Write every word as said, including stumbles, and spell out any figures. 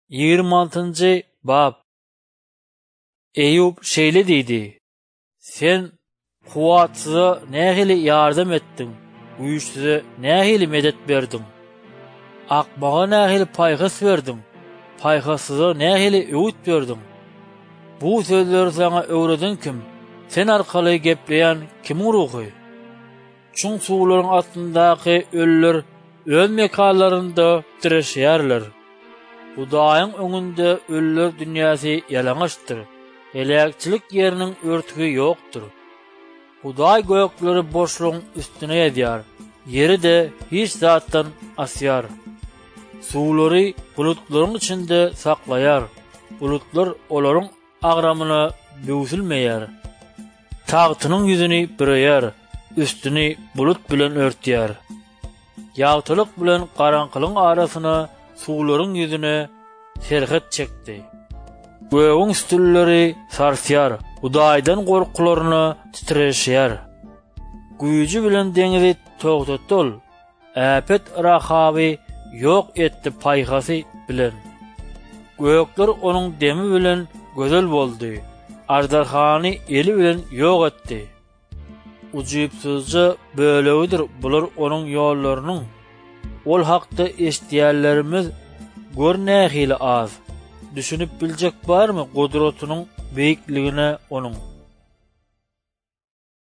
yigirme altıncı bab. Eyüp şeýle diýdi: Sen kuwatsyza nähili ýardam etdiň, güýçsize nähili medet berdiň. Akmaga nähili paýhas berdiň, paýhassyza nähili öwüt berdiň. Bu sözleri sana öwreden kim? Sen arkaly gepleýän kimiň ruhy? Çuň suwlaryň astyndaky ölüler öz mekanlarynda tireşýärler. Hudaýyň öňünde ölüler dünýäsi ýalaňaçdyr. Elekçilik ýeriniň örtügi ýokdur. Hudaý gökleri boşlugyň üstüne ýetýär. Yeri de hiç zatdan asýar. Suwlary bulutlaryň içinde saklaýar. Bulutlar olaryň agramyna böwsülmeýär. Tagtynyň ýüzüni büreýär, üstüni bulut bilen örtýär. Ýagtylyk bilen garaňkylyň arasyna suwlaryň ýüzüne serhet çekdi. Göğün stülleri sarsýar, Hudaýdan gorkularyny titreşýär. Güýji bilen deňizi togtatdyl, äpet rahaby ýok etdi paýhasy bilen. Gökler onuň demi bilen gözel boldy. Ardarhany eli bilen ýok etdi. Ujypsyzca bölegidir bular onuň ýollarynyň. Ol hakda eşdiýärlerimiz görnähili az. Düşünüp biljek barmy gudratynyň beýikligine onuň?